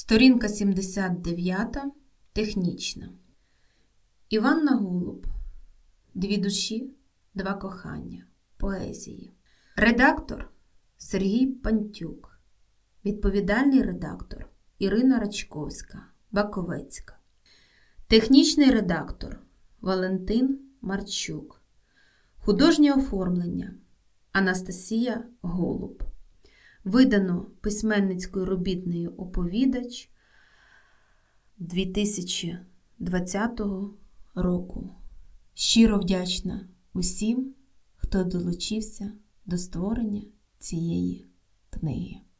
Сторінка 79. Технічна. Іванна Голуб. Дві душі, два кохання. Поезії. Редактор Сергій Пантюк. Відповідальний редактор Ірина Рачковська, Баковецька. Технічний редактор Валентин Марчук. Художнє оформлення Анастасія Голуб. Видано письменницькою робітнею «Оповідач» 2020 року. Щиро вдячна усім, хто долучився до створення цієї книги.